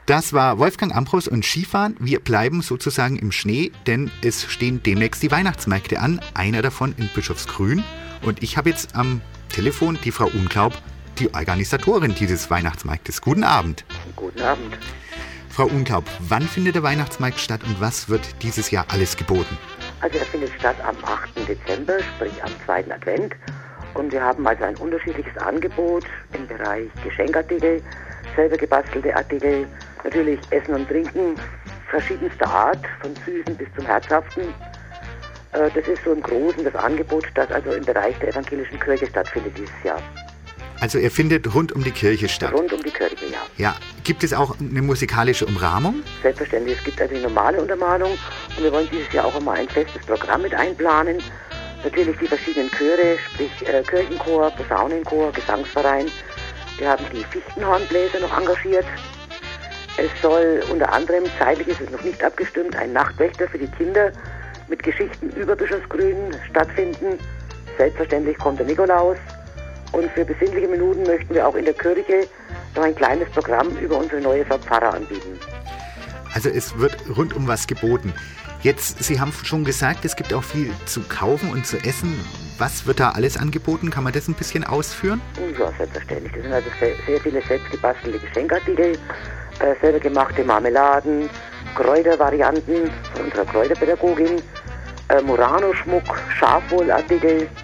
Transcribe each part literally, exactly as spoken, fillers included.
Das war Wolfgang Ambros und Skifahren. Wir bleiben sozusagen im Schnee, denn es stehen demnächst die Weihnachtsmärkte an. Einer davon in Bischofsgrün. Und ich habe jetzt am Telefon die Frau Unglaub, die Organisatorin dieses Weihnachtsmarktes. Guten Abend. Guten Abend. Frau Unglaub, wann findet der Weihnachtsmarkt statt und was wird dieses Jahr alles geboten? Also er findet statt am achten Dezember, sprich am zweiten Advent. Und wir haben also ein unterschiedliches Angebot im Bereich Geschenkartikel, selber gebastelte Artikel, natürlich Essen und Trinken verschiedenster Art, von Süßen bis zum Herzhaften. Das ist so im Großen das Angebot, das also im Bereich der evangelischen Kirche stattfindet dieses Jahr. Also er findet rund um die Kirche statt? Rund um die Kirche, ja. Ja. Gibt es auch eine musikalische Umrahmung? Selbstverständlich. Es gibt also die normale Untermalung und wir wollen dieses Jahr auch einmal ein festes Programm mit einplanen. Natürlich die verschiedenen Chöre, sprich äh, Kirchenchor, Posaunenchor, Gesangsverein. Wir haben die Fichtenhornbläser noch engagiert. Es soll unter anderem, zeitlich ist es noch nicht abgestimmt, ein Nachtwächter für die Kinder mit Geschichten über Bischofsgrün stattfinden. Selbstverständlich kommt der Nikolaus. Und für besinnliche Minuten möchten wir auch in der Kirche noch ein kleines Programm über unsere neue Frau Pfarrer anbieten. Also es wird rundum was geboten. Jetzt, Sie haben schon gesagt, es gibt auch viel zu kaufen und zu essen. Was wird da alles angeboten? Kann man das ein bisschen ausführen? Ja, selbstverständlich. Das sind also sehr, sehr viele selbstgebastelte Geschenkartikel, äh, selber gemachte Marmeladen, Kräutervarianten von unserer Kräuterpädagogin, äh, Murano-Schmuck, Schafwohlartikel, äh,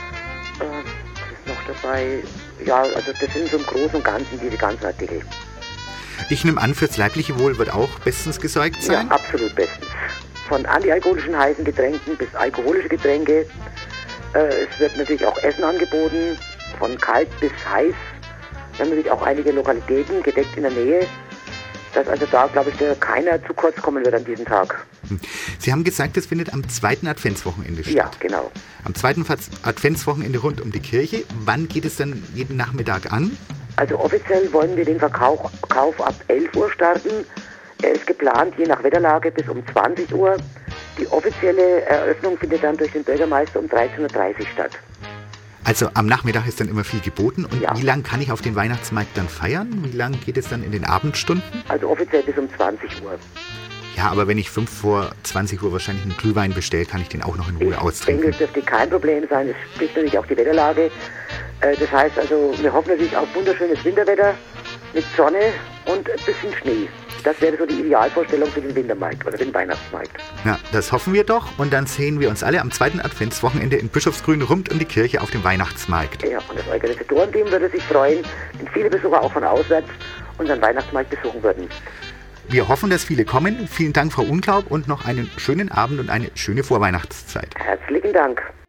noch dabei, ja, also das sind so im Großen und Ganzen diese ganzen Artikel. Ich nehme an, fürs leibliche Wohl wird auch bestens gesorgt sein? Ja, absolut bestens. Von antialkoholischen heißen Getränken bis alkoholische Getränke. Äh, es wird natürlich auch Essen angeboten, von kalt bis heiß. Wir haben natürlich auch einige Lokalitäten gedeckt in der Nähe, dass also da, glaube ich, da keiner zu kurz kommen wird an diesem Tag. Sie haben gesagt, es findet am zweiten Adventswochenende statt. Ja, genau. Am zweiten Adventswochenende rund um die Kirche. Wann geht es dann jeden Nachmittag an? Also offiziell wollen wir den Verkauf Kauf ab elf Uhr starten. Er ist geplant, je nach Wetterlage, bis um zwanzig Uhr. Die offizielle Eröffnung findet dann durch den Bürgermeister um dreizehn Uhr dreißig statt. Also am Nachmittag ist dann immer viel geboten. Und ja. Wie lange kann ich auf den Weihnachtsmarkt dann feiern? Wie lange geht es dann in den Abendstunden? Also offiziell bis um zwanzig Uhr. Ja, aber wenn ich fünf vor zwanzig Uhr wahrscheinlich einen Glühwein bestelle, kann ich den auch noch in Ruhe ich austrinken. Ich denke, es dürfte kein Problem sein. Es spricht natürlich auch die Wetterlage. Das heißt also, wir hoffen natürlich auf wunderschönes Winterwetter mit Sonne und ein bisschen Schnee. Das wäre so die Idealvorstellung für den Wintermarkt oder den Weihnachtsmarkt. Ja, das hoffen wir doch. Und dann sehen wir uns alle am zweiten Adventswochenende in Bischofsgrün rund um die Kirche auf dem Weihnachtsmarkt. Ja, und das Organisatorenteam würde sich freuen, wenn viele Besucher auch von auswärts unseren Weihnachtsmarkt besuchen würden. Wir hoffen, dass viele kommen. Vielen Dank, Frau Unglaub, und noch einen schönen Abend und eine schöne Vorweihnachtszeit. Herzlichen Dank.